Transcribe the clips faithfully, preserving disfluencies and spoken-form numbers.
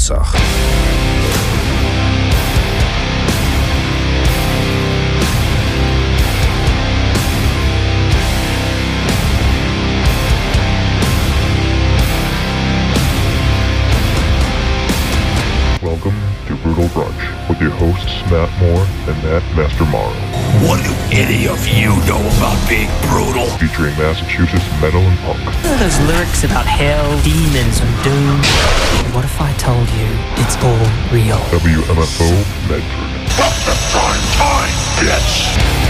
Pesach. Welcome to Brutal Brunch with your hosts Matt Moore and Matt Master Morrow. What do any of you know about being brutal? Featuring Massachusetts metal and punk. Those lyrics about hell, demons, and doom. What if I told you it's all real? W M F O Medford. From the prime time, bitch!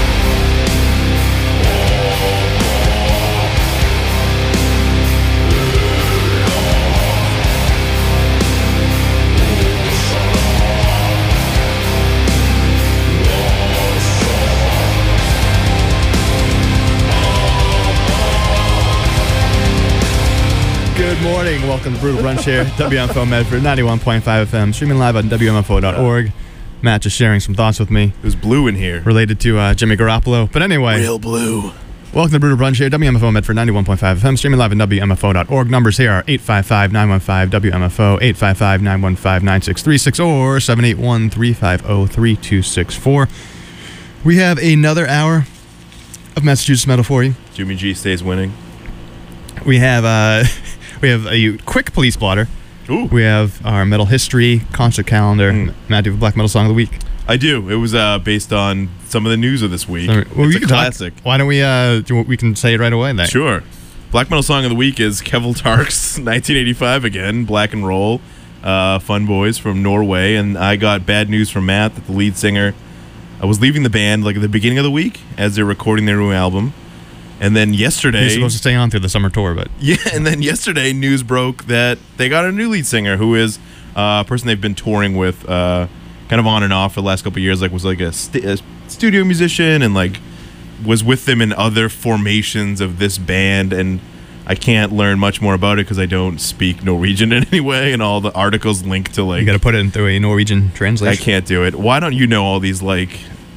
Good morning. Welcome to Brutal Brunch here, W M F O Medford, ninety-one point five F M, streaming live on W M F O dot org. Matt just sharing some thoughts with me. There's blue in here. Related to uh, Jimmy Garoppolo. But anyway. Real blue. Welcome to Brutal Brunch here, W M F O Medford, ninety-one point five F M, streaming live on W M F O dot org. Numbers here are eight five five, nine one five, W M F O, eight five five, nine one five, nine six three six, or seven eight one, three five zero, three two six four. We have another hour of Massachusetts metal for you. Jimmy G stays winning. We have... Uh, We have a quick police blotter. Ooh. We have our metal history, concert calendar. Mm. Matt, do you have a black metal song of the week? I do. It was uh, based on some of the news of this week. Well, it's we a classic. Talk. Why don't we, uh, do, we can say it right away then. Sure. Black metal song of the week is Kevel Tark's nineteen eighty-five again, Black and Roll, uh, Fun Boys from Norway. And I got bad news from Matt that the lead singer I was leaving the band like at the beginning of the week as they're recording their new album. And then yesterday... He's supposed to stay on through the summer tour, but... Yeah, and then yesterday news broke that they got a new lead singer who is uh, a person they've been touring with uh, kind of on and off for the last couple of years. Like, was like a, st- a studio musician and like was with them in other formations of this band. And I can't learn much more about it because I don't speak Norwegian in any way. And all the articles link to like... You got to put it into a Norwegian translation. I can't do it. Why don't you know all these like...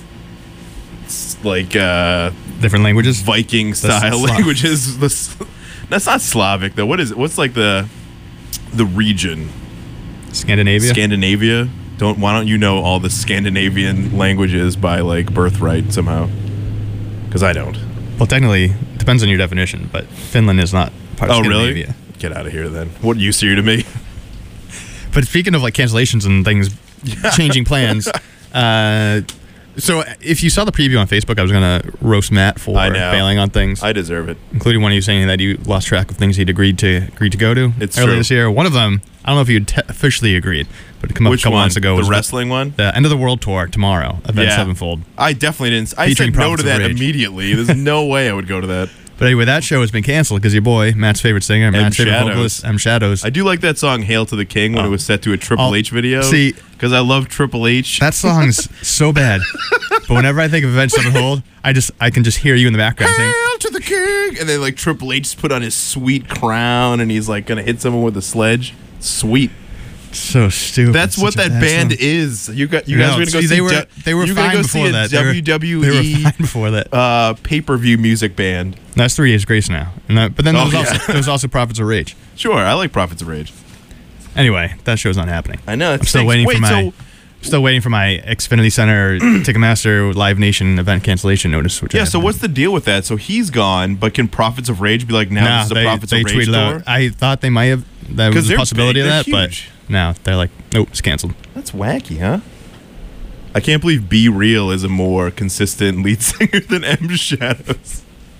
like uh different languages, Viking style languages? That's not Slavic though. What is it? What's like the the region? Scandinavia. Scandinavia. Don't why don't you know all the Scandinavian languages by like birthright somehow? Because I don't. Well, technically, it depends on your definition, but Finland is not part of oh, Scandinavia. Really? Get out of here then. What use are you to me? But speaking of like cancellations and things, changing plans. uh So if you saw the preview on Facebook, I was going to roast Matt for bailing on things. I deserve it. Including one of you saying that you lost track of things he'd agreed to agreed to go to it's earlier true. this year. One of them, I don't know if you te- officially agreed, but it came up Which a couple one? months ago. The was wrestling one? The End of the World Tour tomorrow, Avenged yeah. Sevenfold. I definitely didn't. I Featuring said no Prophets to of that Rage. immediately. There's no way I would go to that. But anyway, that show has been canceled because your boy, Matt's favorite singer, Matt's favorite Shadows. vocalist, M. Shadows. I do like that song "Hail to the King" when oh. it was set to a Triple oh. H video. See, because I love Triple H. That song's so bad. But whenever I think of Avenged Sevenfold, I just I can just hear you in the background saying, "Hail to the King," and then like Triple H just put on his sweet crown and he's like gonna hit someone with a sledge. Sweet. So stupid. That's what that band song. is. You got you no, guys are gonna go see, see. They were du- they were you're fine gonna go before see a that. W W E they were, they were fine before that. Uh, pay-per-view music band. That's Three Days Grace now. And that, but then there Oh, was, yeah. also, there was also Prophets of Rage. Sure, I like Prophets of Rage. Anyway, that show's not happening. I know. I'm still stinks. waiting Wait, for my so, still waiting for my Xfinity Center Ticketmaster Live Nation event cancellation notice. Which yeah. I So what's the deal with that? So he's gone, but can Prophets of Rage be like now? Nah, this is a they, Prophets they of Rage tweeted tour. out. I thought they might have. That was a they're possibility big, of that, they're but huge. no, they're like, nope, it's canceled. That's wacky, huh? I can't believe Be Real is a more consistent lead singer than M. Shadows.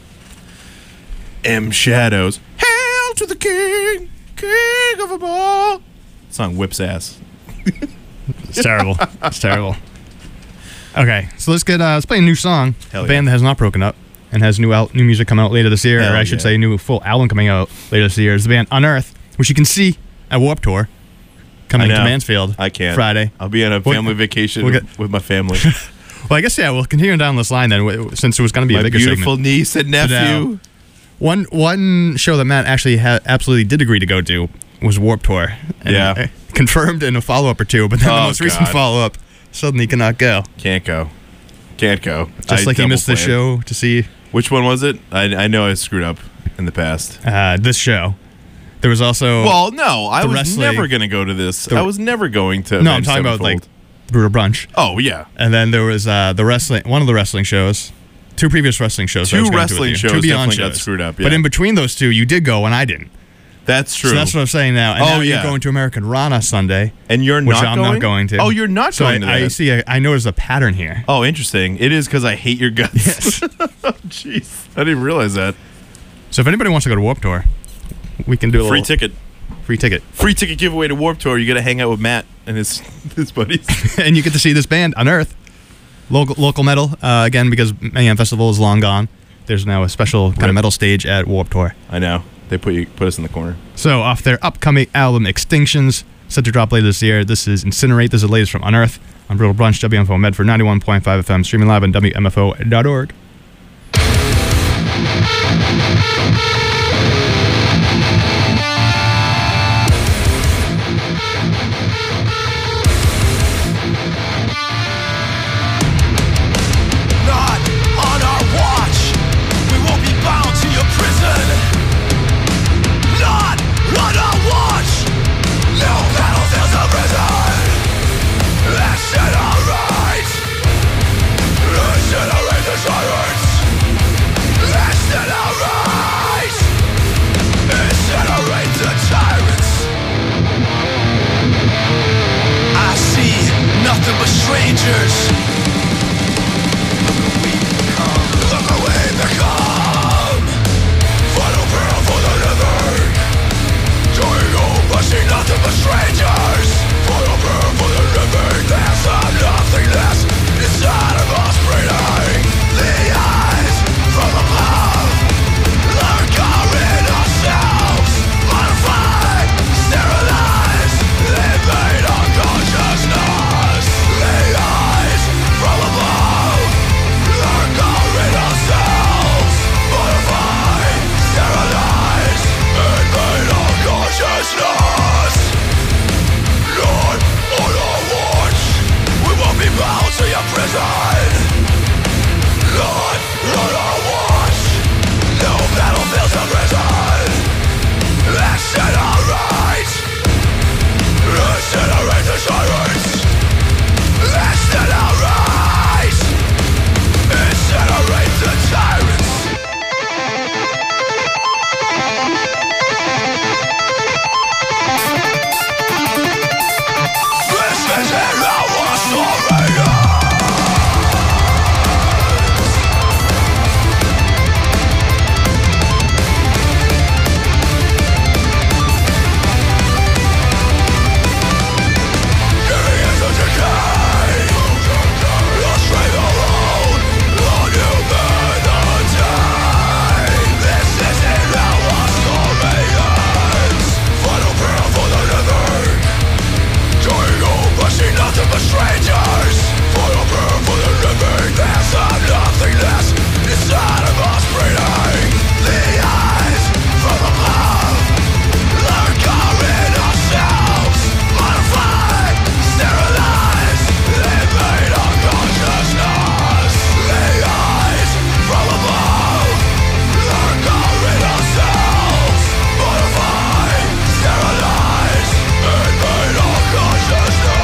M. Shadows. Hail to the king, king of them all. Song whips ass. It's terrible. It's terrible. Okay, so let's get uh, let's play a new song. Hell a band yeah. that has not broken up and has new al- new music coming out later this year, Hell or I should yeah. say, new full album coming out later this year. Is the band Unearth, which you can see at Warped Tour, coming I to know. Mansfield. I can't. Friday. I'll be on a We'll- family vacation we'll get- with my family. Well, I guess yeah. We'll continue down this line then, w- since it was going to be my a bigger beautiful segment. niece and nephew. One one show that Matt actually ha- absolutely did agree to go to was Warped Tour. And Yeah. uh, confirmed in a follow up or two, but then Oh, the most recent God. follow up suddenly cannot go. Can't go. Can't go. Just I like he double missed the planned. show to see Which one was it? I, I know I screwed up in the past. uh, this show. There was also Well, no, I the was wrestling- never going to go to this. the- I was never going to. no, I'm Avenged talking about like Sevenfold. Brutal Brunch. Oh yeah, And then there was uh, the wrestling, one of the wrestling shows, two previous wrestling shows. that I Two was going to wrestling with you. shows two Beyond definitely got shows. screwed up, But yeah. in between those two, you did go and I didn't. that's true. So that's what I'm saying now. And Oh, now yeah. you're going to American Rana Sunday, and you're which not I'm going? not going to. Oh, you're not so going I, to I that. see. A, I noticed a pattern here. Oh, interesting. It is because I hate your guts. Yes. Jeez, I didn't realize that. So if anybody wants to go to Warped Tour, we can do a Free little ticket. free ticket, Free ticket giveaway to Warped Tour. You got to hang out with Matt and his his buddies. and you get to see this band Unearth, local local metal. Uh, again, because Mayhem Festival is long gone, there's now a special kind Right. of metal stage at Warped Tour. I know. They put you put us in the corner. So off their upcoming album Extinctions, set to drop later this year. This is Incinerate. This is the latest from Unearth on Brutal Brunch, W M F O Medford ninety-one point five F M, streaming live on W M F O dot org. Not on our watch. We won't be bound to your prison. Not on our watch. No battlefields of prison. Action alright. Incinerate the tyrants. Action alright. Incinerate the tyrants. I see nothing but strangers. Look away, become final prayer for the living. Going home, but see nothing but strangers. Final prayer for the living. There's some nothingness inside of us breathing. The eyes from above are covering ourselves. Modified, sterilized, invade our consciousness. The eyes from above are covering ourselves. Modified, sterilized, invade our consciousness. Not on our watch. We won't be bound to your prison. Not on our watch. No battlefields of prison. Action alright. Incinerate the tyrants. Action alright. Incinerate the tyrants. This isn't our story. Giving into decay. The strength alone. The new humanity. This isn't our story ends. Final prayer for the living. Going home, but see nothing but strangers. Final prayer for the living. There's some nothingness inside of us breathing. The eyes from above are covering ourselves. Modified, sterilized, invade our consciousness. The eyes from above are covering ourselves. Modified, sterilized, invade our consciousness.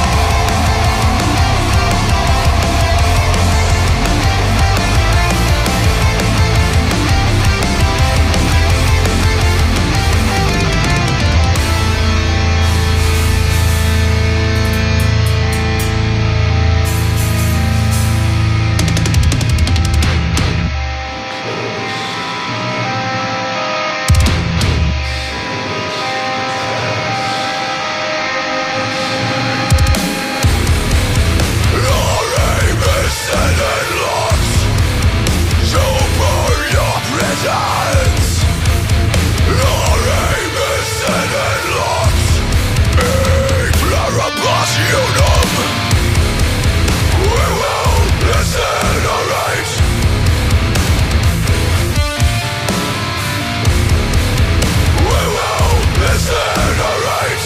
Your aim is set and locked to burn your prisons. Your aim is set and locked in pluribus unum. We will incinerate. We will incinerate.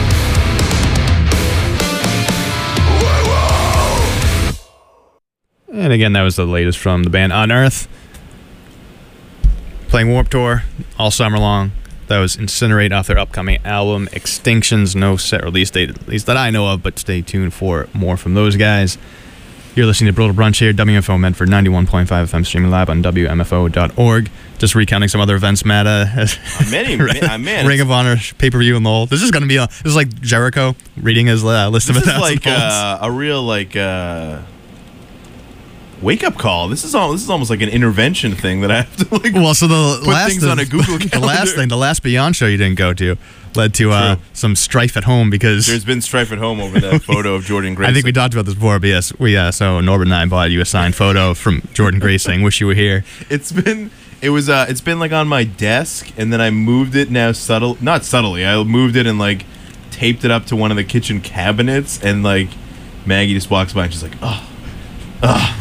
We will. And again, that was the latest from the band Unearth. Playing Warped Tour all summer long. That was Incinerate off their upcoming album, Extinctions. No set release date, at least that I know of, but stay tuned for more from those guys. You're listening to Brutal Brunch here, W M F O Medford, ninety-one point five F M, streaming live on W M F O dot org. Just recounting some other events, Matt. Uh, many, man, man, Ring of Honor pay-per-view in Lowell. This is going to be a, this is like Jericho reading his uh, list this of a is thousand like holds. uh, a real like uh, wake-up call. This is all. This is almost like an intervention thing that I have to like. Well, so the put last things on a Google the calendar. last thing, the last Beyond show you didn't go to, led to uh, True. some strife at home because There's been strife at home over that photo of Jordan Grayson. I think we talked about this before, but yes, we uh, so Norbert and I bought you a signed photo from Jordan Gray saying, "Wish you were here." It's been it was uh it's been like on my desk, and then I moved it now subtle not subtly. I moved it and like taped it up to one of the kitchen cabinets, and like Maggie just walks by and she's like, "Oh, oh."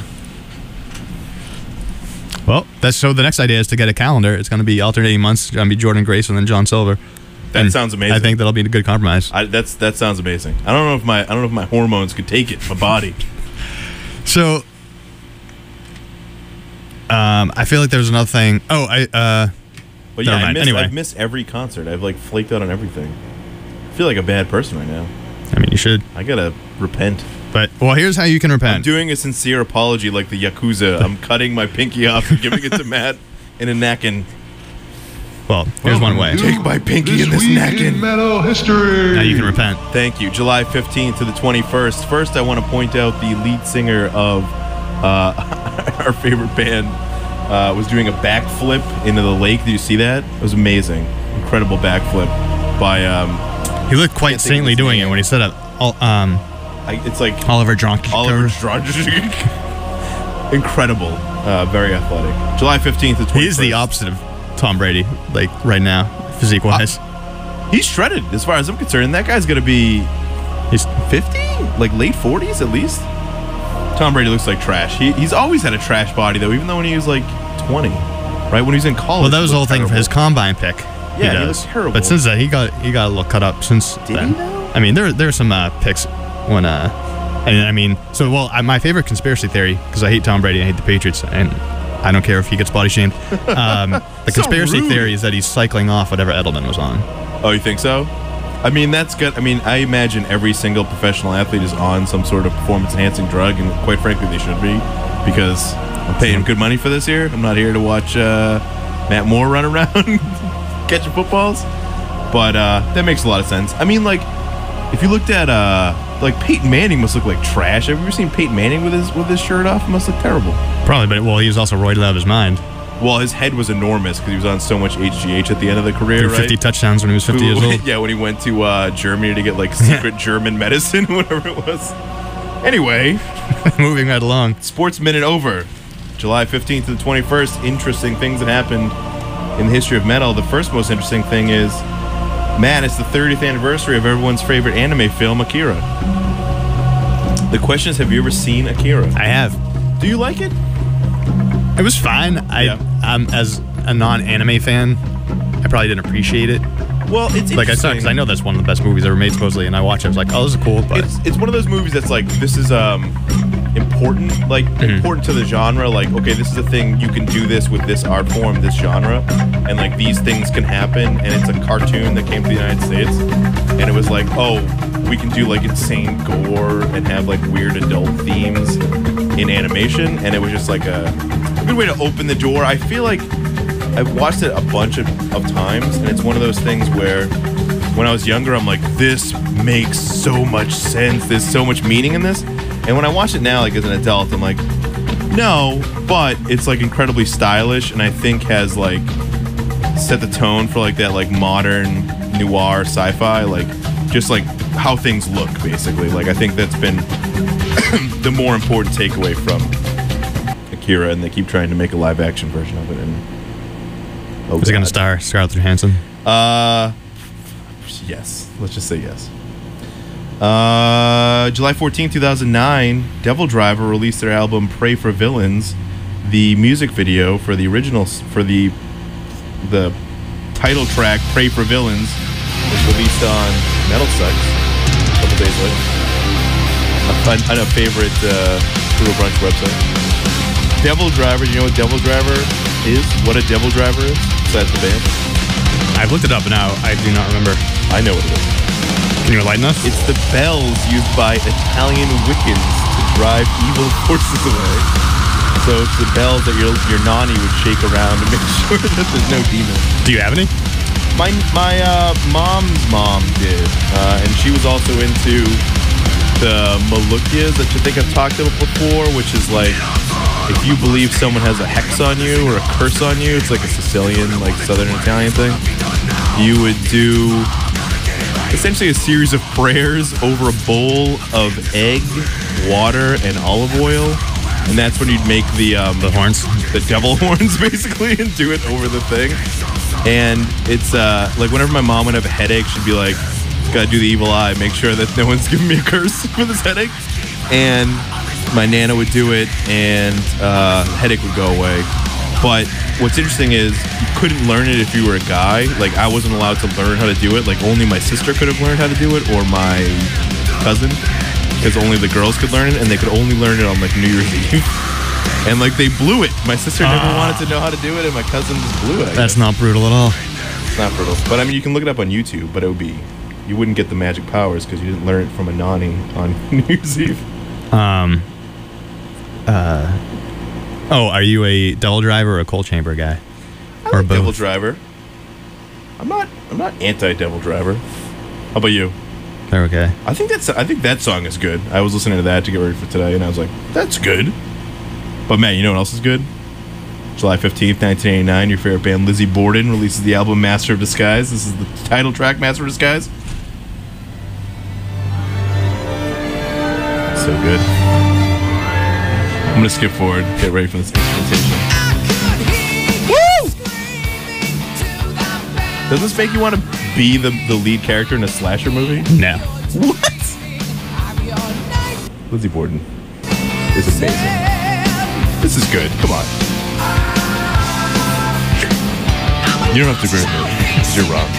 Well, that's so. The next idea is to get a calendar. It's going to be alternating months. It's going to be Jordan Grayson and then John Silver. That And sounds amazing. I think that'll be a good compromise. I, that's that sounds amazing. I don't know if my I don't know if my hormones could take it. My body. So, um, I feel like there's another thing. Oh, I uh, But Never yeah, I mind. missed, Anyway. I've missed every concert. I've like flaked out on everything. I feel like a bad person right now. I mean, you should. I gotta repent. But well, here's how you can I'm repent. doing a sincere apology, like the Yakuza. I'm cutting my pinky off and giving it to Matt in a napkin. Well, here's one way. Take my pinky in this week napkin. in metal history. Now you can repent. Thank you. July fifteenth to the twenty-first. First, I want to point out the lead singer of uh, our favorite band uh, was doing a backflip into the lake. Did you see that? It was amazing. Incredible backflip by, um, He looked quite Can't think of saintly his doing name. it when he said it. All, um, I, it's like Oliver Drunk. Oliver Stronjik. Incredible. Uh, very athletic. July fifteenth to twenty-first. He's the opposite of Tom Brady, like right now, physique wise. He's shredded, as far as I'm concerned. That guy's going to be He's fifty? Like late forties at least? Tom Brady looks like trash. He, he's always had a trash body, though, even though when he was like twenty. Right? When he was in college. well, that he was the whole looked thing for terrible. his combine pick. Yeah, he he does. looked terrible. But since then, he got he got a little cut up since Did he, then. though? I mean, there there's some uh, picks when uh, and I mean, so well, I, my favorite conspiracy theory, because I hate Tom Brady, I hate the Patriots, and I don't care if he gets body shamed. Um, the So conspiracy rude. theory is that he's cycling off whatever Edelman was on. Oh, you think so? I mean, that's good. I mean, I imagine every single professional athlete is on some sort of performance-enhancing drug, and quite frankly, they should be, because I'm paying good money for this here. I'm not here to watch uh, Matt Moore run around catching footballs. But uh, that makes a lot of sense. I mean, like, if you looked at, uh, like, Peyton Manning must look like trash. Have you ever seen Peyton Manning with his with his shirt off? It must look terrible. Probably, but well, he was also roided out of his mind. Well, his head was enormous because he was on so much H G H at the end of the career, Threw right? fifty touchdowns when he was fifty years old. Yeah, when he went to uh, Germany to get, like, secret German medicine, whatever it was. Anyway, Moving right along. Sports Minute over. July fifteenth to the twenty-first. Interesting things that happened in the history of metal. The first most interesting thing is, Matt, it's the thirtieth anniversary of everyone's favorite anime film, Akira. The question is, have you ever seen Akira? I have. Do you like it? It was fine. I, Yeah. um, as a non-anime fan, I probably didn't appreciate it. Well, it's Like I said, because I know that's one of the best movies ever made, supposedly, and I watched it. I was like, oh, this is cool, but It's it's one of those movies that's like, this is um important, like important to the genre. Like, okay, this is a thing, you can do this with this art form, this genre, and like these things can happen. And it's a cartoon that came to the United States, and it was like, oh, we can do like insane gore and have like weird adult themes in animation, and it was just like a good way to open the door. I feel like I've watched it a bunch of, of times, and it's one of those things where when I was younger, I'm like, this makes so much sense. There's so much meaning in this. And when I watch it now, like as an adult, I'm like, no, but it's like incredibly stylish, and I think has like set the tone for like that like modern noir sci-fi, like just like how things look, basically. Like I think that's been the more important takeaway from Akira, and they keep trying to make a live action version of it. And oh, is it going to God. star Scarlett Johansson? Uh, yes. Let's just say yes. Uh, July fourteenth, two thousand nine, Devil Driver released their album "Pray for Villains." The music video for the original, for the the title track "Pray for Villains" was released on Metal Sucks a couple days later. A fun, on a favorite uh, Brutal Brunch website. Devil Driver. You know what Devil Driver is? What a Devil Driver is? Besides the band. I've looked it up, but now I do not remember. I know what it is. Can you enlighten us? It's the bells used by Italian Wiccans to drive evil forces away. So it's the bells that your your nanny would shake around to make sure that there's no demons. Do you have any? My my uh, mom's mom did, uh, and she was also into the Malukyas that you think I've talked about before, which is like if you believe someone has a hex on you or a curse on you, it's like a Sicilian, like Southern Italian thing. You would do essentially a series of prayers over a bowl of egg, water, and olive oil, and that's when you'd make the um, The horns? the devil horns, basically, and do it over the thing. And it's uh, like whenever my mom would have a headache, she'd be like, "Gotta do the evil eye, make sure that no one's giving me a curse for this headache." And my nana would do it, and uh, headache would go away. But what's interesting is you couldn't learn it if you were a guy. Like, I wasn't allowed to learn how to do it. Like, only my sister could have learned how to do it, or my cousin, because only the girls could learn it, and they could only learn it on, like, New Year's Eve. And, like, they blew it. My sister never Ah. wanted to know how to do it, and my cousin just blew it. I That's guess. not brutal at all. It's not brutal. But, I mean, you can look it up on YouTube, but it would be... You wouldn't get the magic powers because you didn't learn it from a nanny on New Year's Eve. Um. Uh. Oh, are you a Devil Driver or a Coal Chamber guy? I Or like both? Devil Driver. I'm not. I'm not anti-Devil Driver. How about you? They're okay. I think that's. I think that song is good. I was listening to that to get ready for today, and I was like, "That's good." But man, you know what else is good? July fifteenth, nineteen eighty-nine. Your favorite band, Lizzie Borden, releases the album "Master of Disguise." This is the title track, "Master of Disguise." So good. I'm gonna skip forward. Get ready for this instrumentation. Woo! Does this make you want to be the, the lead character in a slasher movie? No. What? Lizzie Borden is amazing. This is good. Come on. You don't have to agree with me, because you're wrong.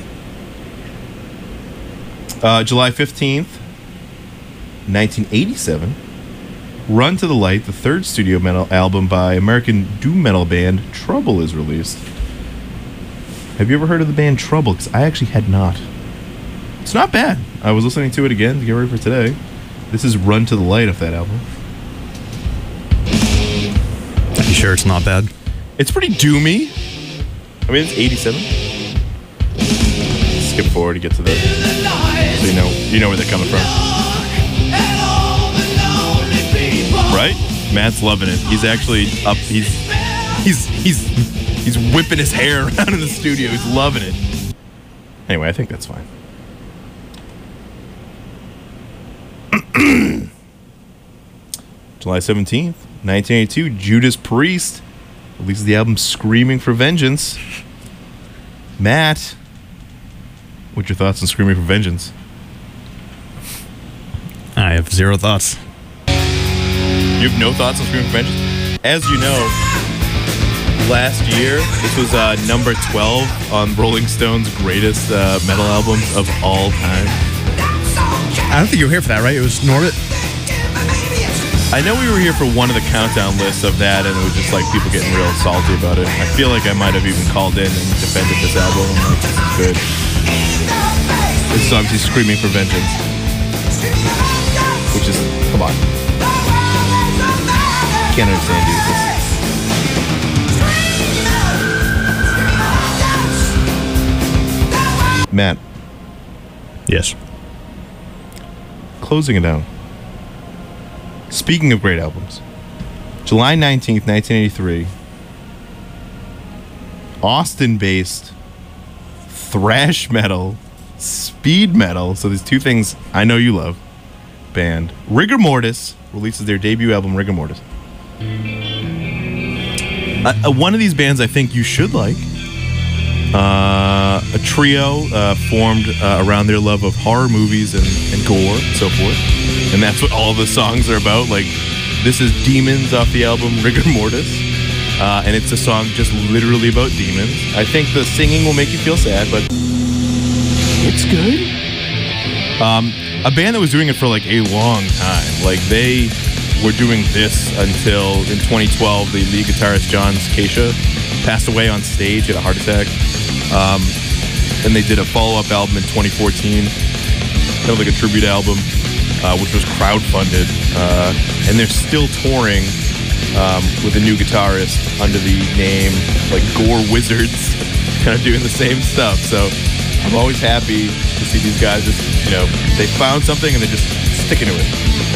Uh, July fifteenth, nineteen eighty-seven. Run to the Light, the third studio metal album by American doom metal band Trouble, is released. Have you ever heard of the band Trouble? Because I actually had not. It's not bad. I was listening to it again to get ready for today. This is Run to the Light off that album. Are you sure it's not bad? It's pretty doomy. I mean, it's eighty-seven. Skip forward to get to the, so you know you know where they're coming from. Right? Matt's loving it. He's actually up. He's he's he's he's whipping his hair around in the studio. He's loving it. Anyway, I think that's fine. July seventeenth, nineteen eighty-two, Judas Priest releases the album Screaming for Vengeance. Matt, what's your thoughts on Screaming for Vengeance? I have zero thoughts. You have no thoughts on Screaming for Vengeance? As you know, last year, this was uh, number twelve on Rolling Stone's greatest uh, metal albums of all time. I don't think you were here for that, right? It was Norbit. I know we were here for one of the countdown lists of that, and it was just like people getting real salty about it. I feel like I might have even called in and defended this album. I'm like, this is good. This is obviously Screaming for Vengeance. Which is, come on. Can't understand you. This. Matt, Yes. closing it down. Speaking of great albums, July nineteenth, nineteen eighty-three, Austin-based thrash metal, speed metal, so these two things I know you love, band Rigor Mortis releases their debut album, Rigor Mortis. Uh, uh, one of these bands I think you should like. Uh, a trio uh, formed uh, around their love of horror movies and, and gore and so forth. And that's what all the songs are about. Like, this is Demons off the album Rigor Mortis. Uh, and it's a song just literally about demons. I think the singing will make you feel sad, but it's good. Um, a band that was doing it for like a long time. Like, they were doing this until in twenty twelve, the lead guitarist John Scatia passed away on stage, had a heart attack. Um, and they did a follow-up album in twenty fourteen, kind of like a tribute album, uh, which was crowdfunded. Uh, and they're still touring um, with a new guitarist under the name like Gore Wizards, kind of doing the same stuff. So I'm always happy to see these guys just, you know, they found something and they're just sticking to it.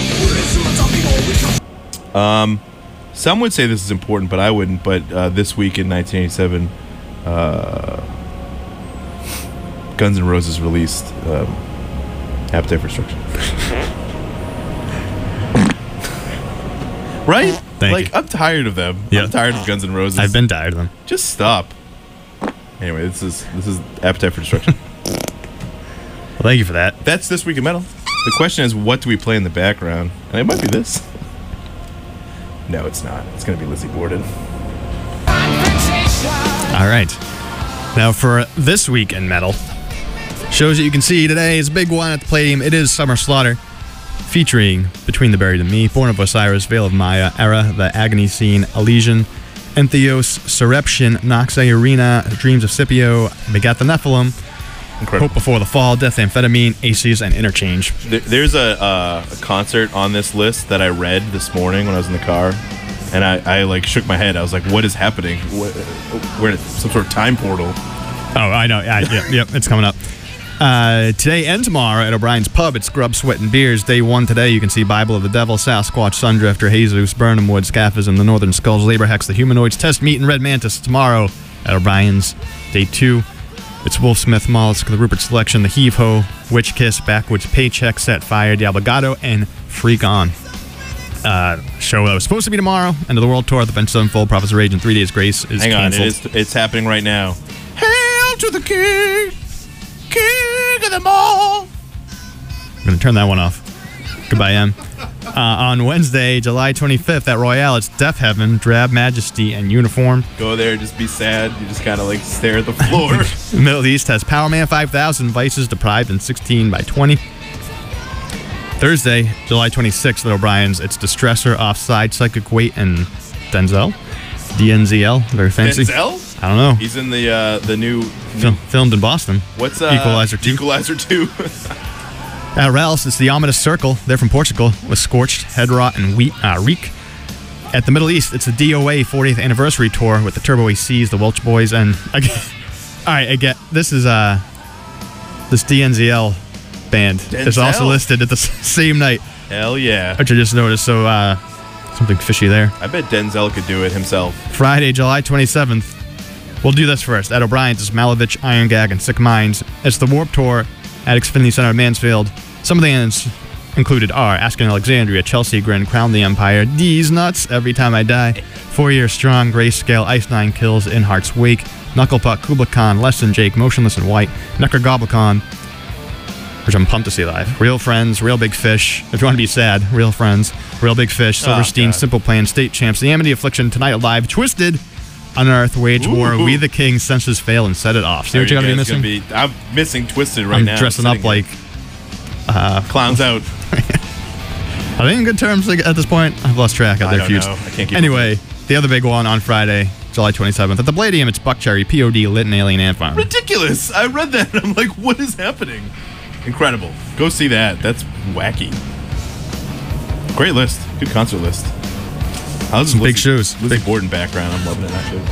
Um, some would say this is important, but I wouldn't. But uh, this week in nineteen eighty-seven, uh, Guns N' Roses released um, Appetite for Destruction. Right? Thank like, you. I'm tired of them. Yeah. I'm tired of Guns N' Roses. I've been tired of them. Just stop. Anyway, this is this is Appetite for Destruction. Well, thank you for that. That's This Week in Metal. The question is, what do we play in the background? And it might be this. No, it's not. It's going to be Lizzie Borden. All right. Now for this week in metal, shows that you can see today is a big one at the Palladium. It is Summer Slaughter, featuring Between the Buried and Me, Born of Osiris, Veil of Maya, Era, The Agony Scene, Elysian, Entheos, Surreption, Noxai Arena, Dreams of Scipio, Begat the Nephilim, Incredible. Hope Before the Fall, Death Amphetamine, Aces, and Interchange. There, there's a, uh, a concert on this list that I read this morning when I was in the car, and I, I like shook my head. I was like, "What is happening? What, we're in some sort of time portal." Oh, I know. Yeah, yeah, yep, it's coming up. Uh, today and tomorrow at O'Brien's Pub, it's Grub, Sweat, and Beers. Day one today, you can see Bible of the Devil, Sasquatch, Sundrifter, Jesus, Burnham Wood, Scaphism, The Northern Skulls, Labor Hex, The Humanoids, Test Meat, and Red Mantis tomorrow at O'Brien's. Day two, it's Wolfsmith, Mollusk, The Rupert Selection, The Heave Ho, Witch Kiss, Backwoods, Paycheck, Set Fire, Diablo and Freak On. Uh, show that was supposed to be tomorrow. End of the World Tour, The Bench Sevenfold, Prophets of Rage, and Three Days Grace is Hang canceled. on, it is, it's happening right now. Hail to the King, King of them all. I'm going to turn that one off. Goodbye, Em. Uh, on Wednesday, July twenty-fifth at Royale, it's Death Heaven, Drab Majesty, and Uniform. Go there, just be sad. You just kind of like stare at the floor. The Middle East has Power Man five thousand, Vices, Deprived, and sixteen by twenty. Thursday, July twenty-sixth at O'Brien's, it's Distressor, Offside, Psychic Weight, and Denzel. D N Z L, very fancy. Denzel? I don't know. He's in the uh, the new, Fil- filmed in Boston. what's uh, Equalizer two. Equalizer two. At Ralph's, it's the Ominous Circle. They're from Portugal with Scorched, Head Rot, and Wheat, uh, Reek. At the Middle East, it's the D O A fortieth Anniversary Tour with the Turbo A Cs, the Welch Boys, and again, all right, I get this is uh this D N Z L band is also Denzel. listed at the s- same night, Hell yeah. which I just noticed. So uh, something fishy there. I bet Denzel could do it himself. Friday, July twenty-seventh. We'll do this first. At O'Brien's, it's Malavich, Iron Gag, and Sick Minds. It's the Warp Tour at Xfinity Center in Mansfield. Some of the bands included are Asking Alexandria, Chelsea Grin, Crown the Empire, D's Nuts, Every Time I Die, Four Year Strong, Grayscale, Ice Nine Kills, In Heart's Wake, Knucklepuck, Kubla Khan, Less Than Jake, Motionless and White, Necker Goblicon, which I'm pumped to see live. Real Friends, Real Big Fish, if you want to be sad, Real Friends, Real Big Fish, Silverstein, God. Simple Plan, State Champs, The Amity Affliction, Tonight Alive, Twisted, Unearth, Wage War, Ooh. We the King, Senses Fail, and Set It Off. See what you Are gotta be guys missing? gonna be- I'm missing Twisted right I'm now. dressing sitting up like. here. Clowns out. Are they in good terms like, at this point? I've lost track of I their don't feuds. know. I can't keep Anyway, the other big one on Friday, July twenty-seventh. At the Palladium, it's Buckcherry, P O D, Lit, and Alien Ant Farm. Ridiculous. I read that and I'm like, what is happening? Incredible. Go see that. That's wacky. Great list. Good concert list. I was Some big shows. Lizzie Big- Borden background. I'm loving it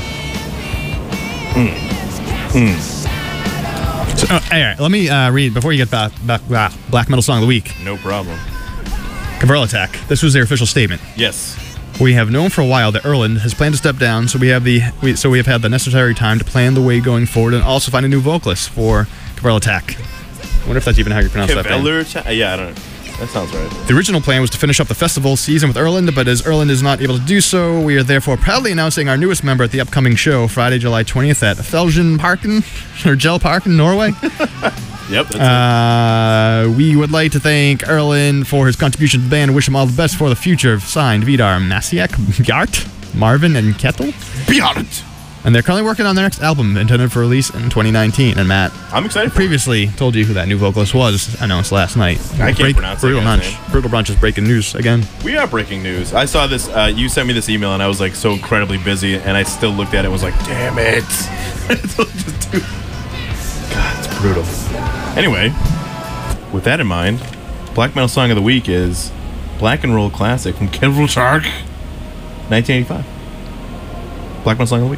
actually. So, uh, all right, let me uh, read, before you get back, back uh, Black Metal Song of the Week, No problem. Cabrel Attack. This was their official statement. Yes. We have known for a while that Erland has planned to step down, so we have the we, so we have had the necessary time to plan the way going forward and also find a new vocalist for Cabrel Attack. I wonder if that's even how you pronounce that band. Caveller Cha- yeah, I don't know. That sounds right. The original plan was to finish up the festival season with Erland, but as Erland is not able to do so, we are therefore proudly announcing our newest member at the upcoming show, Friday, July twentieth at Felgen Parken, or Gel Park in Norway. Yep. That's Uh, we would like to thank Erland for his contribution to the band and wish him all the best for the future. Signed, Vidar Masiak, Bjart, Marvin, and Kettle. it. Beyond it. And they're currently working on their next album, intended for release in twenty nineteen. And Matt, I'm excited. For previously told you who that new vocalist was, announced last night. I can't Break, pronounce that Brutal guy's Brunch. name. Brutal Brunch is breaking news again. We are breaking news. I saw this. Uh, you sent me this email, and I was like so incredibly busy, and I still looked at it and was like, damn it. Just do- God, it's brutal. Anyway, with that in mind, Black Metal Song of the Week is Black and Roll Classic from Kevil Shark, nineteen eighty-five. Black Metal Song of the Week.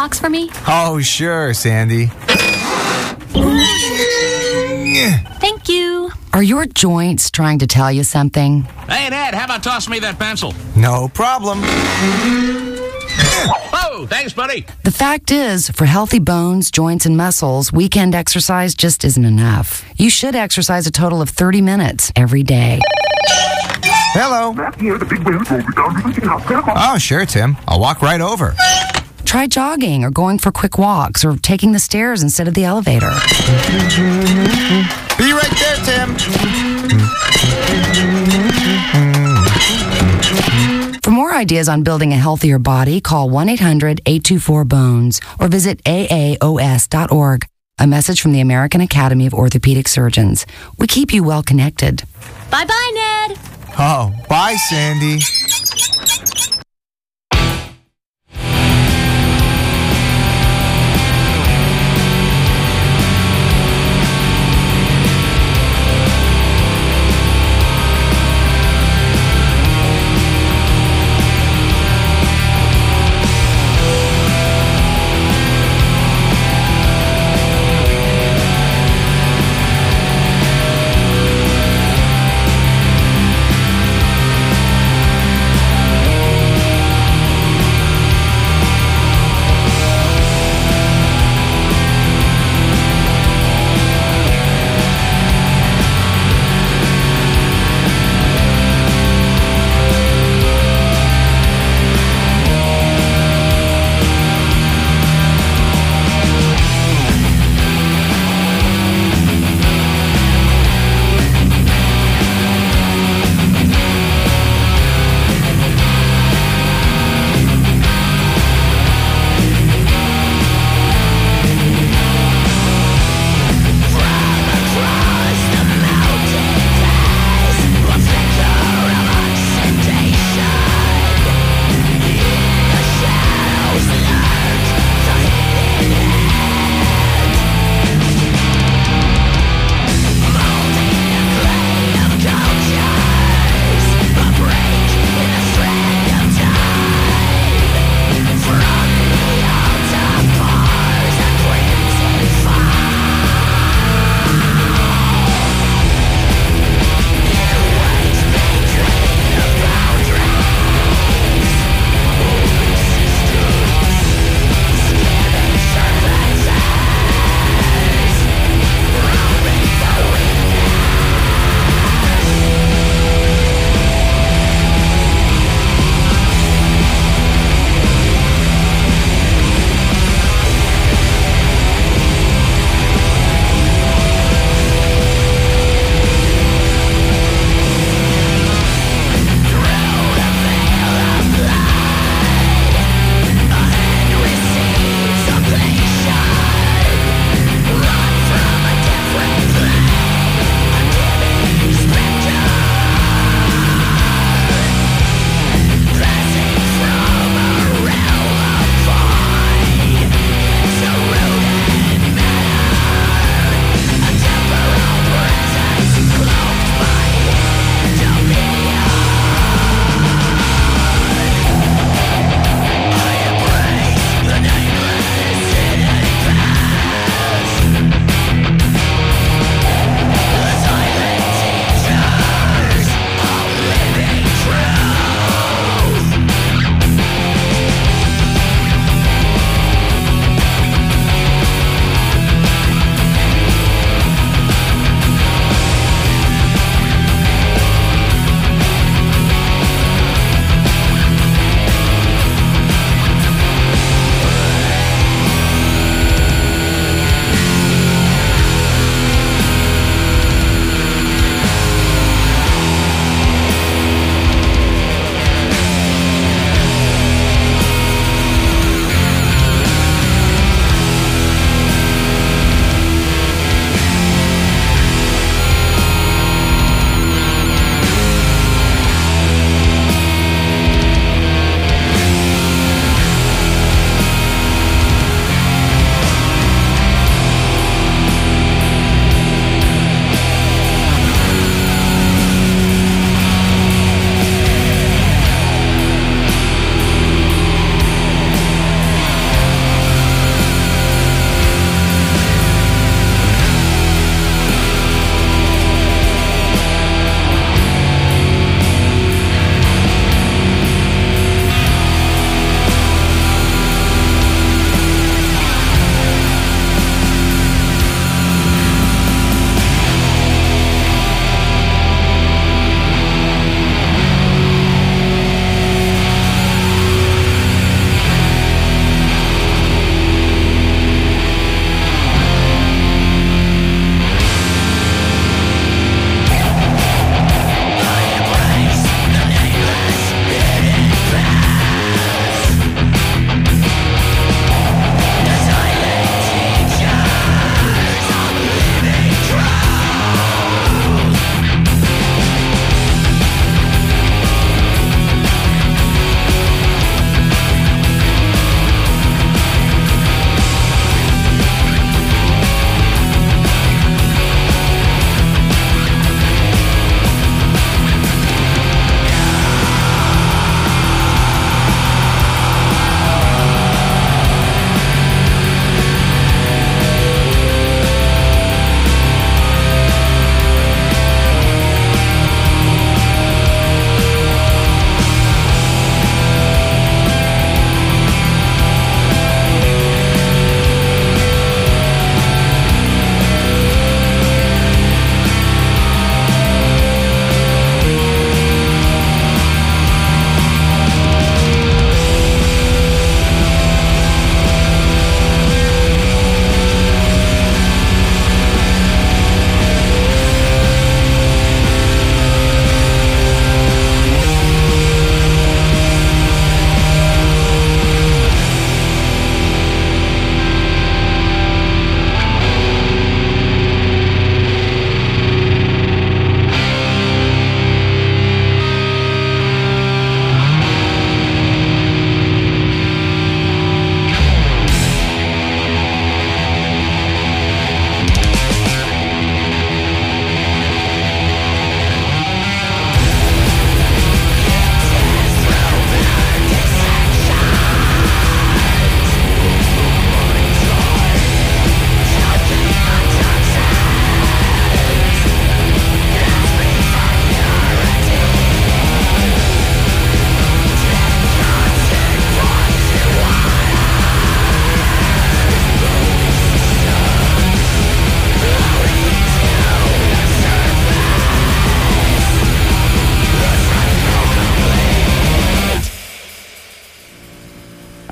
box for me? Oh, sure, Sandy. Thank you. Are your joints trying to tell you something? Hey, Ned, how about tossing me that pencil? No problem. Oh, thanks, buddy. The fact is, for healthy bones, joints, and muscles, weekend exercise just isn't enough. You should exercise a total of thirty minutes every day. Hello. Oh, sure, Tim. I'll walk right over. Try jogging or going for quick walks or taking the stairs instead of the elevator. Be right there, Tim. For more ideas on building a healthier body, call one eight hundred eight two four bones or visit A A O S dot org. A message from the American Academy of Orthopedic Surgeons. We keep you well connected. Bye-bye, Ned. Oh, bye, Sandy.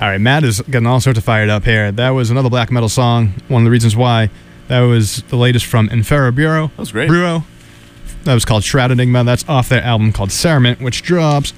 right, Matt is getting all sorts of fired up here. That was another black metal song. One of the reasons why. That was the latest from Infera Bureau. That was great. Bureau. That was called Shroud Enigma. That's off their album called Cerement, which drops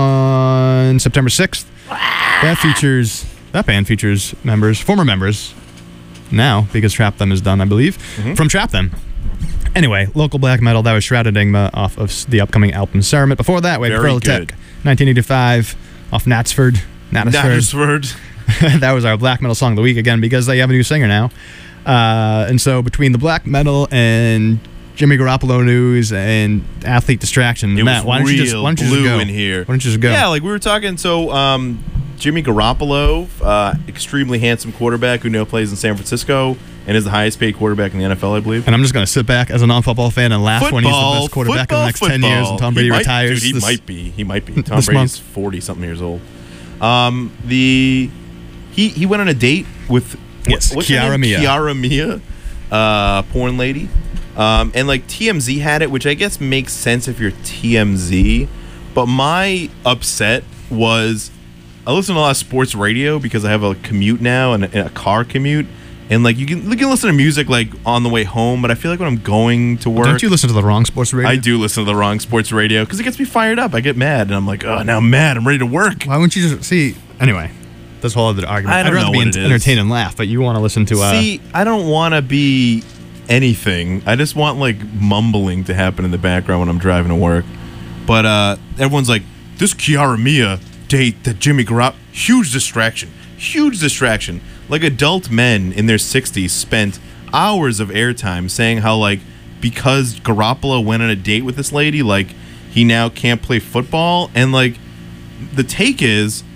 on September sixth. That features that band features members, former members, now because Trap Them is done, I believe, Mm-hmm. from Trap Them. Anyway, local black metal. That was Shroud Enigma off of the upcoming album Cerement. Before that, we had Very Pearl good. Tech, nineteen eighty-five, off Knatsford. Knatsford. Nattersford. That was our black metal song of the week again because they have a new singer now. Uh, and so between the black metal and Jimmy Garoppolo news and athlete distraction, It Matt, was why don't you just real why don't you just blue go in here. Why don't you just go? Yeah, like we were talking. So um, Jimmy Garoppolo, uh, extremely handsome quarterback who now plays in San Francisco and is the highest paid quarterback in the N F L, I believe. And I'm just gonna sit back as a non-football fan and laugh when he's the Football, best quarterback in the next football, ten years and Tom Brady he might, retires. Dude, he this- might be. He might be. Tom this Brady's month. forty something years old. Um, the he he went on a date with Yes, what's her Kiara name? Mia. Kiara Mia, uh, porn lady. Um, and like T M Z had it, which I guess makes sense if you're T M Z. But my upset was I listen to a lot of sports radio because I have a commute now and a, and a car commute. And like you can you can listen to music like on the way home, but I feel like when I'm going to work, Don't you listen to the wrong sports radio? I do listen to the wrong sports radio because it gets me fired up. I get mad and I'm like, oh, now I'm mad. I'm ready to work. Why wouldn't you just see? Anyway, this whole other argument. I don't I'd rather know be what ent- it is. entertained and laugh, but you want to listen to. Uh, See, I don't want to be anything. I just want like mumbling to happen in the background when I'm driving to work. But uh, everyone's like, this Kiara Mia date that Jimmy Garoppolo, huge distraction, huge distraction. Like adult men in their sixties spent hours of airtime saying how like because Garoppolo went on a date with this lady, like he now can't play football. And like the take is,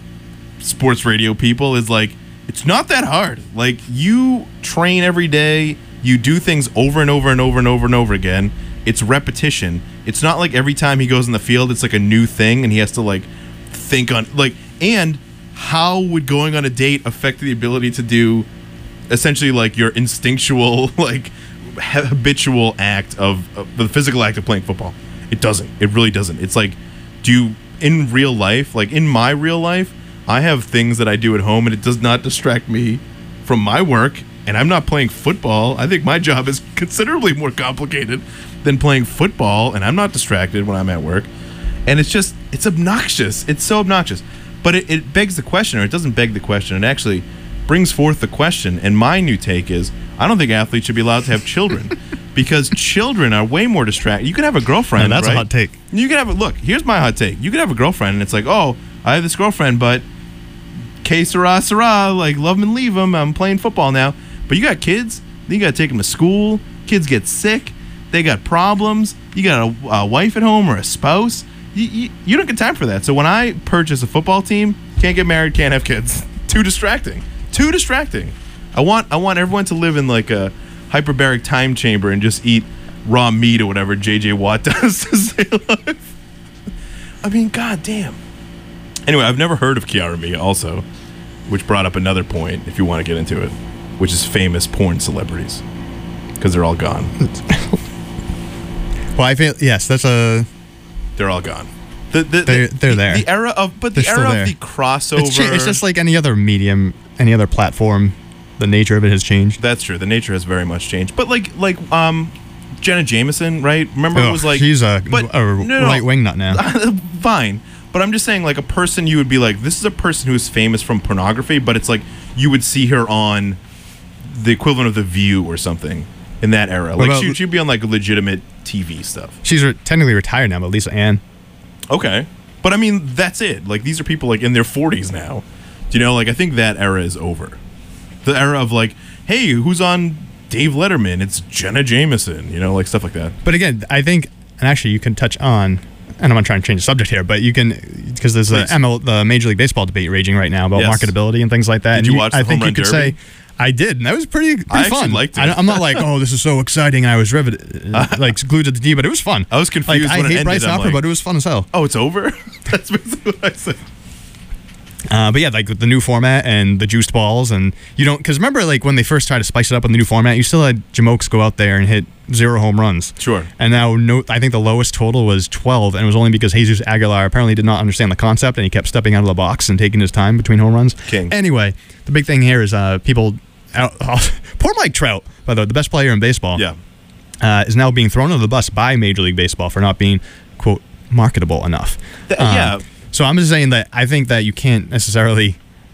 sports radio people, is like, it's not that hard. Like you train every day, you do things over and over and over and over and over again. It's repetition. It's not like every time he goes in the field, it's like a new thing and he has to like think on like. And how would going on a date affect the ability to do essentially like your instinctual, like habitual act of, of the physical act of playing football? It doesn't. It really doesn't. It's like, do you in real life, like in my real life, I have things that I do at home and it does not distract me from my work, and I'm not playing football. I think my job is considerably more complicated than playing football, and I'm not distracted when I'm at work. And it's just, it's obnoxious. It's so obnoxious. But it, it begs the question, or it doesn't beg the question, it actually brings forth the question. And my new take is, I don't think athletes should be allowed to have children because children are way more distracted. You can have a girlfriend, Man, that's right? a hot take. You can have a, look, here's my hot take. You can have a girlfriend, and it's like, oh, I have this girlfriend, but que sera, sera, like, love them and leave them. I'm playing football now. But you got kids, then you got to take them to school. Kids get sick. They got problems. You got a, a wife at home or a spouse. You, you, you don't get time for that. So when I purchase a football team, can't get married, can't have kids. Too distracting. Too distracting. I want I want everyone to live in like a hyperbaric time chamber and just eat raw meat or whatever J J Watt does to stay alive. I mean, goddamn. Anyway, I've never heard of Kiara Mia also, which brought up another point, if you want to get into it, which is famous porn celebrities. Because they're all gone. Well, I feel, yes, that's a... They're all gone. The, the, They're- the, they're the- there. The era of, but the They're still era there. of the crossover. It's, cha- it's just like any other medium, any other platform. The nature of it has changed. That's true. The nature has very much changed. But like, like, um, Jenna Jameson, right? Remember, it Ugh, was like she's a, but, a no, no, right wing nut now. Fine, but I'm just saying, like, a person you would be like, this is a person who is famous from pornography, but it's like you would see her on the equivalent of The View or something in that era. What Like, about- she, she'd be on like legitimate T V stuff. She's re- technically retired now, but Lisa Ann. Okay, but I mean, that's it. Like, these are people like in their forties now. Do you know? Like, I think that era is over. The era of like, hey, who's on Dave Letterman? It's Jenna Jameson. You know, like stuff like that. But again, I think, and actually, you can touch on, and I'm not trying to change the subject here, but you can, because there's the Please. M L, the Major League Baseball debate raging right now about Yes. marketability and things like that. Did and you watch the I Home think Run you could Derby? say, I did, and that was pretty, pretty I actually fun. liked it. I, I'm not like, oh, this is so exciting, and I was riveted, like glued to the T V, but it was fun. I was confused Like, when I it hate ended. Bryce I'm Harper, like, but it was fun as hell. Oh, it's over. That's basically what I said. Uh, but yeah, like with the new format and the juiced balls, and you don't because remember like when they first tried to spice it up with the new format, you still had Jamokes go out there and hit zero home runs. Sure. And now no, I think the lowest total was twelve, and it was only because Jesus Aguilar apparently did not understand the concept, and he kept stepping out of the box and taking his time between home runs. King. Anyway, the big thing here is uh, people. Out, poor Mike Trout, by the way, the best player in baseball. Yeah. Uh, is now being thrown under the bus by Major League Baseball for not being quote marketable enough. Th- Um, yeah. So I'm just saying that I think that you can't necessarily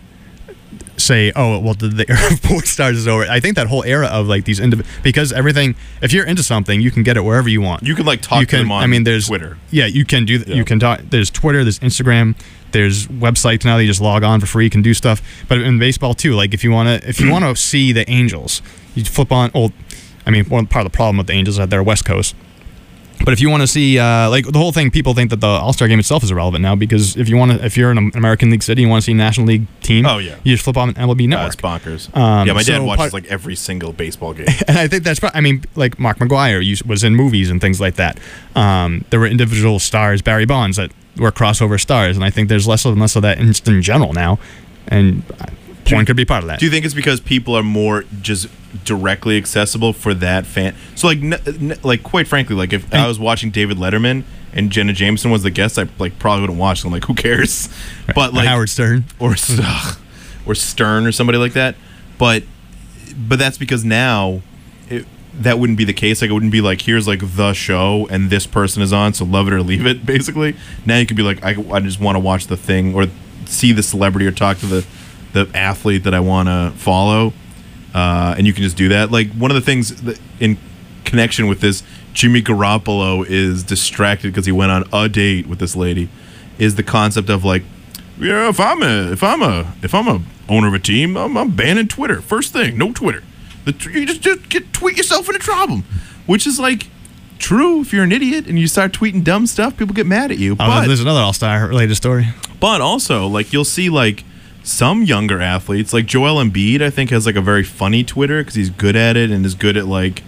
say, oh, well, the, the era of porn stars is over. I think that whole era of like these indiv- because everything, if you're into something, you can get it wherever you want. You can like talk you to can, them on I mean, there's Twitter. Yeah, you can do. Th- Yeah. You can talk. There's Twitter. There's Instagram. There's websites now that you just log on for free. You can do stuff. But in baseball too, like if you want to, if you want to see the Angels, you flip on. Well, I mean, one part of the problem with the Angels is that they're West Coast. But if you want to see, uh, like the whole thing, people think that the All-Star game itself is irrelevant now because if you want to, if you're in an American League city, and you want to see a National League team. Oh, yeah. You just flip on L B Network. That's bonkers. Um, yeah, my dad so watches part- like every single baseball game. And I think that's, pro- I mean, like Mark McGuire used, was in movies and things like that. Um, there were individual stars, Barry Bonds, that were crossover stars, and I think there's less and less of that in, in general now. And uh, porn could be part of that. Do you think it's because people are more just directly accessible for that fan? So like, n- n- like quite frankly, like if I was watching David Letterman and Jenna Jameson was the guest, I like probably wouldn't watch them. Like, who cares? But Or like Howard Stern. or ugh, or Stern or somebody like that. But but that's because now it, that wouldn't be the case. Like it wouldn't be like here's like the show and this person is on, so love it or leave it. Basically, now you could be like I, I just want to watch the thing or see the celebrity or talk to the the athlete that I want to follow, uh, and you can just do that. Like one of the things that in connection with this, Jimmy Garoppolo is distracted because he went on a date with this lady. Is the concept of like, yeah, if I'm a if I'm a if I'm a owner of a team, I'm, I'm banning Twitter. First thing, no Twitter. The, you just, just get tweet yourself into trouble, which is like true. If you're an idiot and you start tweeting dumb stuff, people get mad at you. Oh, But there's another All-Star related story. but also, like, you'll see, like, some younger athletes, like Joel Embiid, I think, has, like, a very funny Twitter because he's good at it and is good at, like,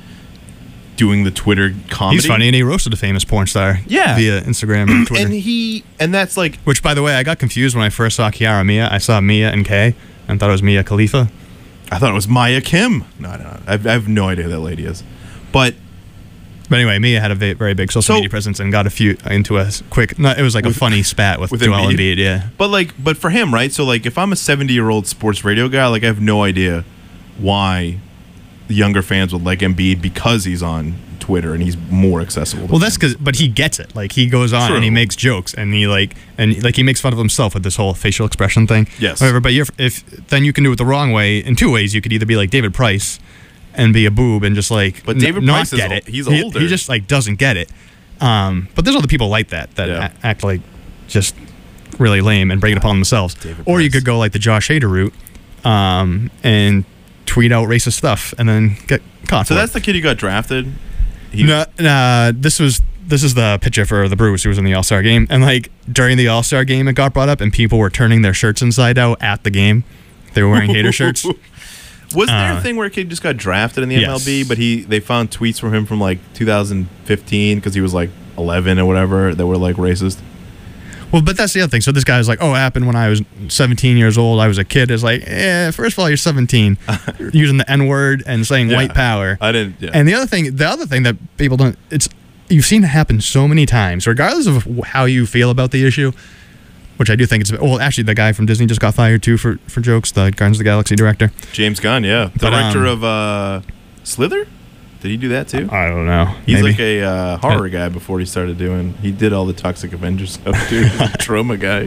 doing the Twitter comedy. He's funny, and he roasted a famous porn star Yeah. via Instagram and Twitter. And he, and that's, like, Which, by the way, I got confused when I first saw Kiara Mia. I saw Mia and Kay and thought it was Mia Khalifa. I thought it was Maya Kim. No, no, no. I, I have no idea who that lady is. But, But anyway, Mia had a ve- very big social So- media presence and got a few into a s- quick. No, it was like a funny spat with, with Joel Embiid? Embiid. Yeah, but, like, but for him, right? So, like, if I'm a seventy-year-old sports radio guy, like, I have no idea why the younger fans would like Embiid because he's on Twitter and he's more accessible. to well, that's them. because. But he gets it. Like he goes on True. and he makes jokes and he like and like he makes fun of himself with this whole facial expression thing. Yes. Whatever. But you're, if then you can do it the wrong way in two ways. You could either be like David Price and be a boob and just like But n- David not Price is get ol- it. he's He- older. He just like doesn't get it. Um, but there's other people like that that Yeah. a- act like just really lame and bring it upon themselves. David Or you Price. could go like the Josh Hader route um, and tweet out racist stuff and then get caught. So for that's it. the kid who got drafted? He, No, nah, this was this is the pitcher for the Brewers who was in the All Star game, and like during the All Star game, it got brought up, and people were turning their shirts inside out at the game. They were wearing hater shirts. Was there Uh, a thing where a kid just got drafted in the yes. M L B, but he they found tweets from him from like two thousand fifteen because he was like eleven or whatever that were like racist? Well, but that's the other thing. So this guy was like, "Oh, it happened when I was seventeen years old. I was a kid." It's like, eh, first of all, you're seventeen, using the N word and saying Yeah. white power. I didn't. Yeah. And the other thing, the other thing that people don't, it's you've seen it happen so many times, regardless of wh- how you feel about the issue. Which I do think it's well. Actually, the guy from Disney just got fired too for, for jokes. The Guardians of the Galaxy director. James Gunn, yeah, But, director um, of uh, Slither. Did he do that too? I don't know. He's maybe. like a uh, horror guy before he started doing. He did all the Toxic Avengers stuff too. He's a trauma guy.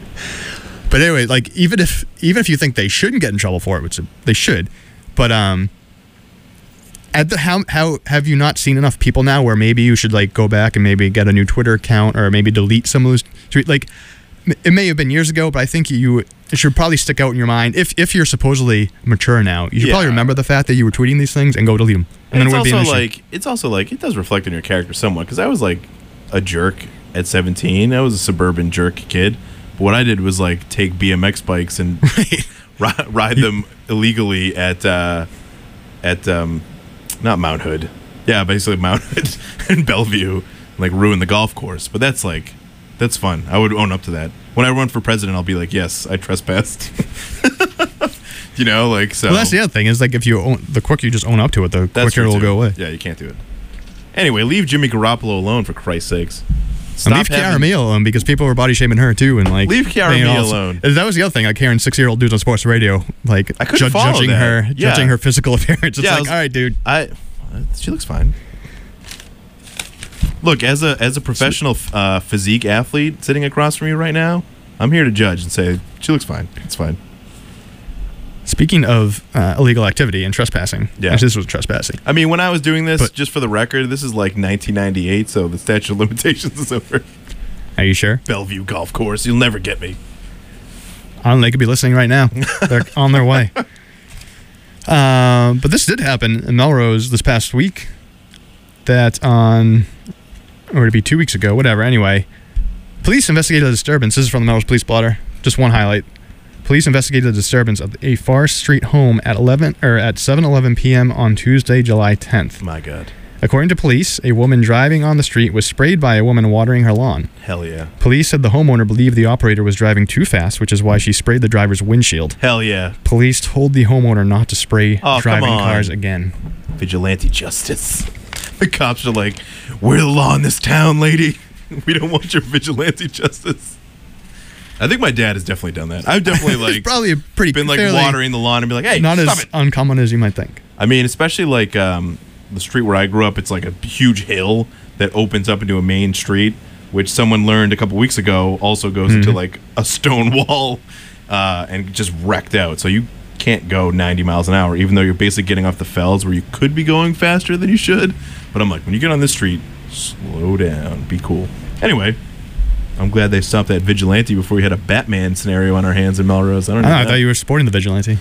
But anyway, like even if even if you think they shouldn't get in trouble for it, which they should, but um, at the how how have you not seen enough people now where maybe you should like go back and maybe get a new Twitter account or maybe delete some of those tweets? Like it may have been years ago, but I think you it should probably stick out in your mind. If if you're supposedly mature now, you should Yeah. probably remember the fact that you were tweeting these things and go delete them. And, then it's it would be an also issue. like it's also like it does reflect on your character somewhat because I was like a jerk at seventeen. I was a suburban jerk kid. But what I did was like take B M X bikes and ri- ride them illegally at uh, at um, not Mount Hood. Yeah, basically Mount Hood in Bellevue, like ruin the golf course. But that's like that's fun. I would own up to that. When I run for president, I'll be like, yes, I trespassed. You know, like, so. Well, that's the other thing is, like, if you own, the quicker you just own up to it, the That's quicker true, it will too. go away. Yeah, you can't do it. Anyway, leave Jimmy Garoppolo alone, for Christ's sakes. And leave having- Kiara Mia alone because people were body shaming her too, and like Leave Kiara they Mia also- alone. That was the other thing. Like hearing six-year-old dudes on sports radio, like I couldn't follow judging that. her, Yeah. judging her physical appearance. It's Yeah, I like, was- all right, dude. I, she looks fine. Look, as a as a professional uh, physique athlete sitting across from you right now, I'm here to judge and say she looks fine. It's fine. Speaking of uh, illegal activity and trespassing, Yeah. actually, this was trespassing. I mean, when I was doing this, But- just for the record, this is like nineteen ninety-eight, so the statute of limitations is over. Are you sure? Bellevue Golf Course, you'll never get me. I don't know, they could be listening right now. They're on their way. Um, but this did happen in Melrose this past week. That on, or it'd be two weeks ago, whatever. Anyway, police investigated a disturbance. This is from the Melrose Police Blotter. Just one highlight. Police investigated a disturbance of a Forest Street home at eleven or at seven eleven p.m. on Tuesday, July tenth. My God. According to police, a woman driving on the street was sprayed by a woman watering her lawn. Hell yeah. Police said the homeowner believed the operator was driving too fast, which is why she sprayed the driver's windshield. Hell yeah. Police told the homeowner not to spray Oh, come driving on. cars again. Vigilante justice. The cops are like, we're the law in this town, lady. We don't want your vigilante justice. I think my dad has definitely done that. I've definitely like It's probably a pretty been like fairly- watering the lawn and be like, hey, not stop as it. uncommon as you might think. I mean, especially like um, the street where I grew up, it's like a huge hill that opens up into a main street, which someone learned a couple weeks ago also goes into Mhm. like a stone wall uh, and just wrecked out. So you can't go ninety miles an hour, even though you're basically getting off the fells where you could be going faster than you should. But I'm like, when you get on this street, slow down, be cool. Anyway, I'm glad they stopped that vigilante before we had a Batman scenario on our hands in Melrose. I don't I, know. know, I thought you were supporting the vigilante,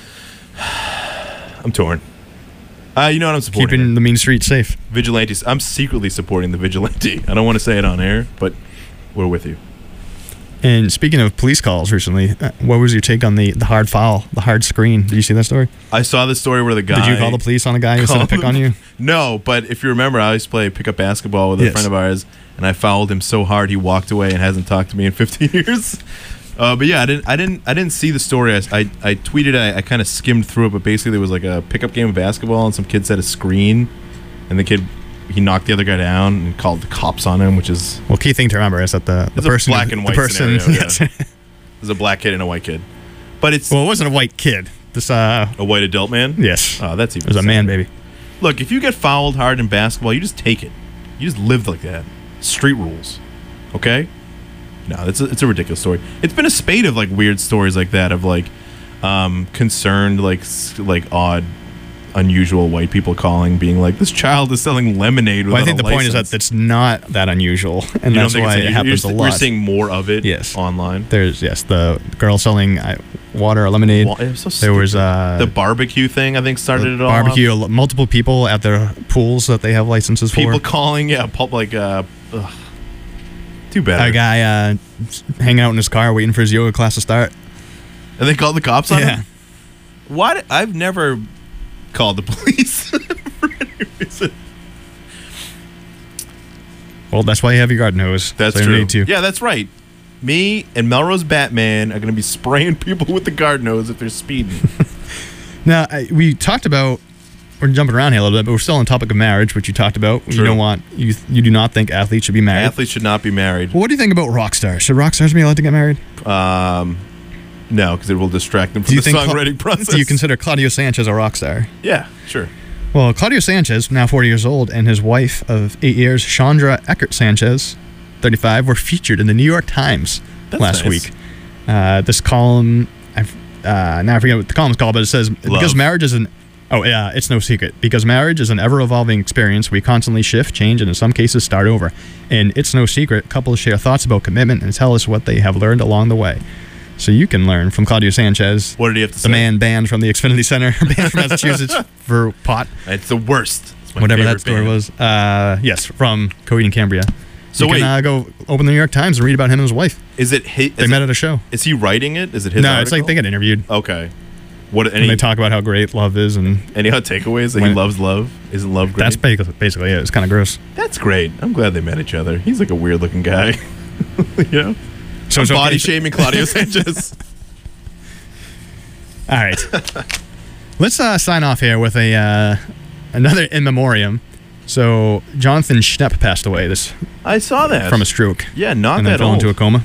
I'm torn. Uh, you know what I'm supporting? keeping the mean streets safe. Vigilantes. I'm secretly supporting the vigilante. I don't want to say it on air, but we're with you. And speaking of police calls recently, uh, what was your take on the, the hard foul, the hard screen? Did you see that story? I saw the story where the guy. Did you call the police on a guy who said a pick on you? No, but if you remember, I used to play pickup basketball with a Yes. friend of ours, and I fouled him so hard he walked away and hasn't talked to me in fifteen years. Uh, but yeah, I didn't, I didn't, I didn't see the story. I, I, I tweeted, I, I kind of skimmed through it, but basically there was like a pickup game of basketball, and some kid set a screen, and the kid he knocked the other guy down and called the cops on him, which is Well, key thing to remember is that the, the it's person a black who- and the white person, scenario. yes. Yeah. There's a black kid and a white kid, but it's Well, it wasn't a white kid. This uh, a white adult man. yes, Oh, that's it even. was a man, sadder. baby. Look, if you get fouled hard in basketball, you just take it. You just live like that. Street rules. Okay? No, it's a, it's a ridiculous story. It's been a spate of like weird stories like that of like um, concerned like s- like odd, unusual white people calling, being like, "This child is selling lemonade." Well, I without think a the point is that license." it's not that unusual, and You don't that's think why it's- it you're- happens you're, a We're lot. seeing more of it. Yes. online. There's yes, the girl selling uh, water or lemonade. Wa- it was so there was stupid. uh, the barbecue thing. I think started it all. barbecue. off. Multiple people at their pools that they have licenses People for. calling, yeah, pulp like uh, ugh. Too bad. A guy uh, hanging out in his car waiting for his yoga class to start. And they called the cops on Yeah. him? What? I've never called the police for any reason. Well, that's why you have your garden hose. That's so you true. Need to. Yeah, that's right. Me and Melrose Batman are going to be spraying people with the garden hose if they're speeding. Now I, we talked about. We're jumping around here a little bit, but we're still on the topic of marriage, which you talked about. You True. don't want you. You do not think athletes should be married. Athletes should not be married. Well, what do you think about rock stars? Should rock stars be allowed to get married? Um, no, because it will distract them Do from you the think? songwriting process. Do you consider Claudio Sanchez a rock star? Yeah, sure. Well, Claudio Sanchez, now forty years old, and his wife of eight years, Chandra Eckert Sanchez, thirty-five, were featured in the New York Times That's last nice. week. Uh, this column, I've, uh, now I forget what the column's called, but it says, because marriage is an, oh yeah, it's no secret. Because marriage is an ever-evolving experience, we constantly shift, change, and in some cases start over. And it's no secret, couples share thoughts about commitment and tell us what they have learned along the way. So you can learn from Claudio Sanchez, What did he have to the say? man banned from the Xfinity Center, banned from Massachusetts for pot. It's the worst. It's my Whatever favorite that story band. was. Uh, yes, from Coheed and Cambria. So you wait. can uh, go open the New York Times and read about him and his wife. Is it his, They is met it, at a show. Is he writing it? Is it his no, article? it's like they get interviewed. Okay. What, And any, they talk about how great love is, and any hot takeaways that When- he loves love? Isn't love great? that's basically, basically it. It's kind of gross. That's great. I'm glad they met each other. He's like a weird looking guy. You know? So it's body okay. shaming Claudio Sanchez. All right. Let's uh, sign off here with a uh, another in memoriam. So Jonathan Schnepp passed away this I saw that from a stroke. Yeah, not and then that fell old. into a coma.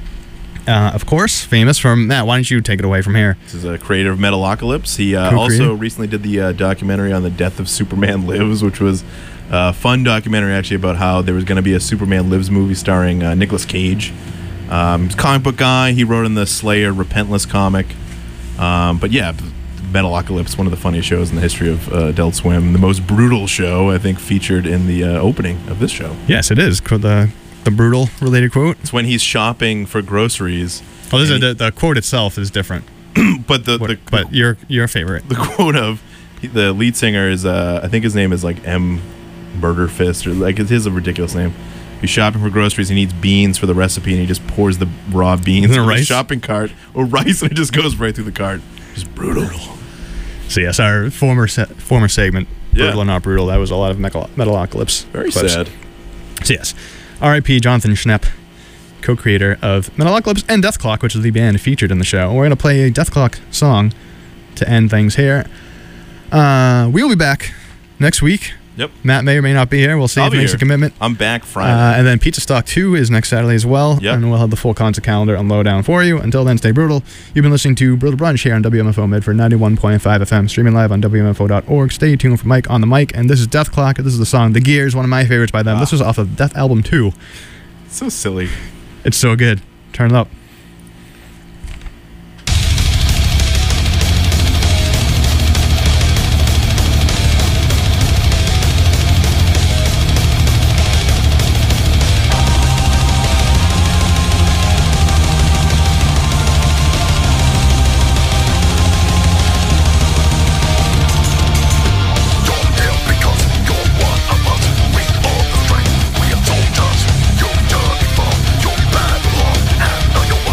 Uh, of course, famous from Matt. Why don't you take it away from here? This is a creator of Metalocalypse. He uh, Co-creator. also recently did the uh, documentary on the death of Superman Lives, which was a fun documentary actually about how there was going to be a Superman Lives movie starring uh, Nicolas Cage. Um, he's a comic book guy. He wrote in the Slayer Repentless comic. Um, but yeah, Metalocalypse, one of the funniest shows in the history of uh, Adult Swim. The most brutal show, I think, featured in the uh, opening of this show. Yes, it is. Qu- The the brutal related quote. It's when he's shopping for groceries. Oh, this is and the, the quote itself is different. he- but the, What- the but your your favorite. the quote of the lead singer is uh, I think his name is like M Murder Fist, or like it is a ridiculous name. He's shopping for groceries. He needs beans for the recipe, and he just pours the raw beans Isn't it in the rice? shopping cart or rice, and it just goes right through the cart. Just brutal. So yes, our former se- former segment, Yeah. brutal or not brutal. That was a lot of metal- Metalocalypse. Very clips. sad. So yes, R I P Jonathan Schnepp, co-creator of Metalocalypse and Death Clock, which is the band featured in the show. We're gonna play a Death Clock song to end things here. Uh, we'll be back next week. Yep. Matt may or may not be here. We'll see I'll if he be makes here. a commitment. I'm back Friday. Uh, and then Pizza Stock two is next Saturday as well. Yep. And we'll have the full concert calendar and lowdown for you. Until then, stay brutal. You've been listening to Brutal Brunch here on W M F O Medford ninety-one point five F M, streaming live on W M F O dot org. Stay tuned for Mike on the mic. And this is Death Clock. This is the song The Gears, one of my favorites by them. Ah. This was off of Death Album two. So silly. It's so good. Turn it up. You're dirty from your bad luck, and now you're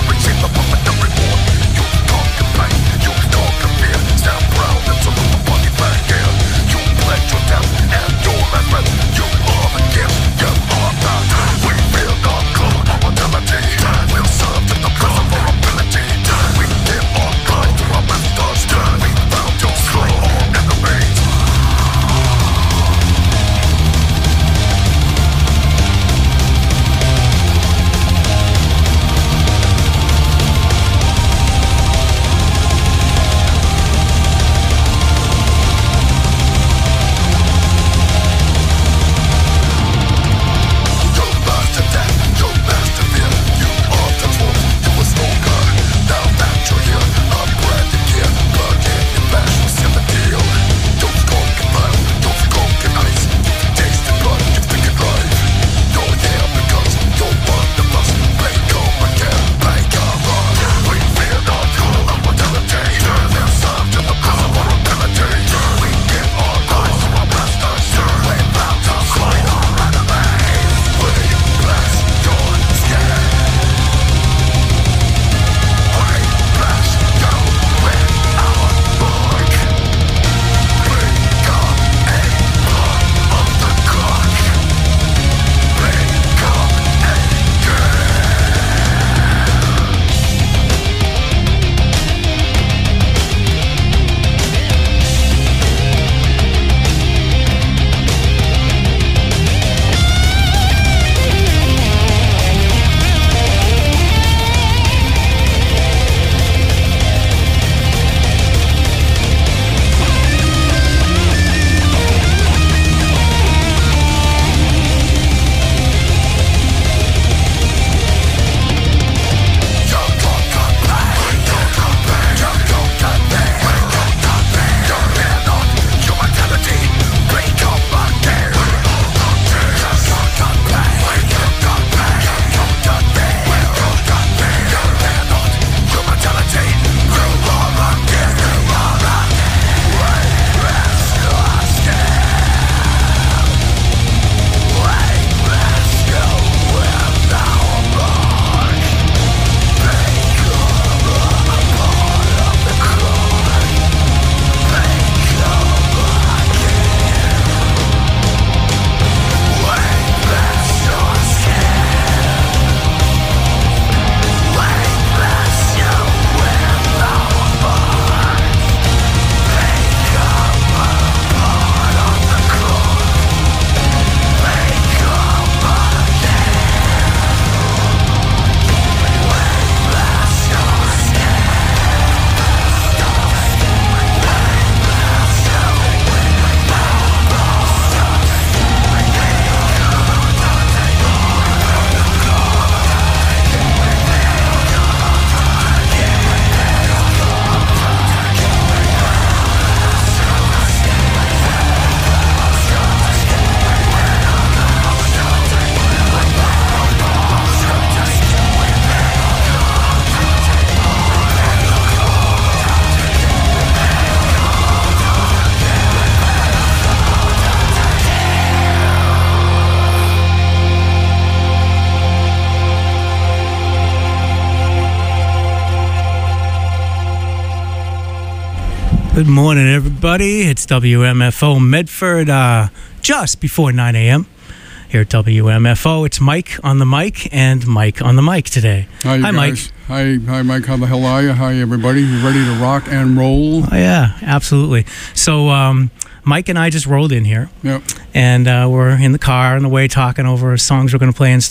Good morning, everybody. It's W M F O Medford, uh, just before nine a.m. here at W M F O. It's Mike on the mic and Mike on the mic today. Hi, you Hi, guys. Mike. Hi, hi, Mike. How the hell are you? Hi, everybody. You ready to rock and roll? Oh, yeah, absolutely. So, um, Mike and I just rolled in here. Yep. And uh, we're in the car on the way talking over songs we're going to play and